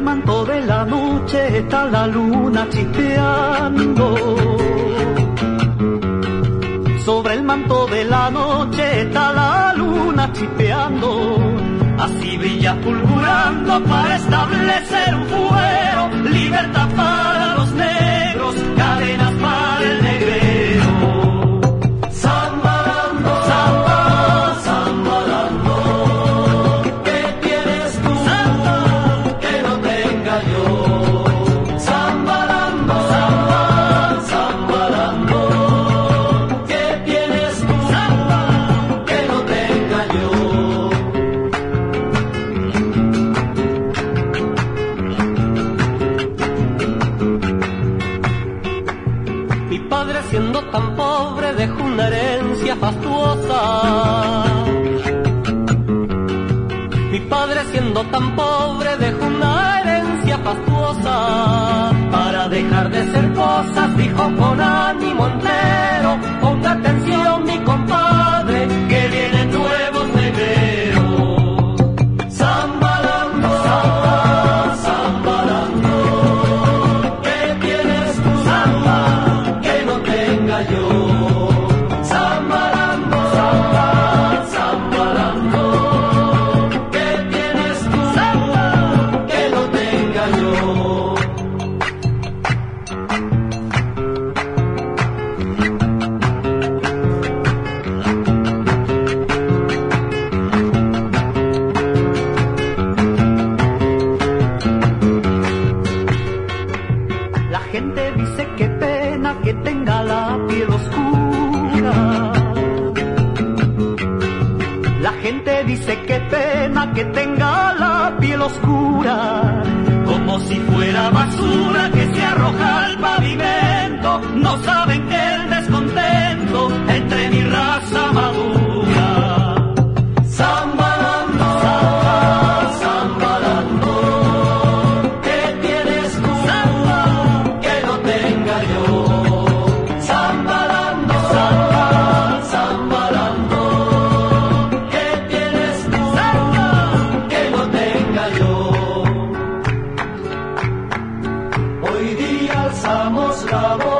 manto de la noche está la luna chispeando. Sobre el manto de la noche está la luna chispeando. Así brilla fulgurando para establecer un fuero. Libertad para los negros, cadenas para el negrero. Zambalando, samba, zambalando. ¿Qué tienes tú que no tenga yo? Zambalando, samba, zambalando. ¿Qué tienes tú que no tenga yo? Mi padre, siendo tan pobre, dejó una herencia fastuosa. Mi padre, siendo tan pobre, dejó una herencia fastuosa. Para dejar de ser cosas, dijo con ánimo entero: ponga atención, mi compadre, que vienen nuevos negreros. Zambalando, samba, zambalando. ¿Qué tienes tú, samba, que no tenga yo? Zambalando, samba, zambalando. ¿Qué tienes tú, samba, que no tenga yo? La gente dice qué pena que tenga la piel oscura. La gente dice qué pena que tenga la piel oscura. Como si fuera basura que se arroja al pavimento. No saben que el descontento entre mi raza madura. Zambalando, samba, zambalando. ¿Qué tienes tú, samba, que no tenga yo? Zambalando, samba, zambalando. ¿Qué tienes tú, samba, que no tenga yo? Hoy día alzamos la voz.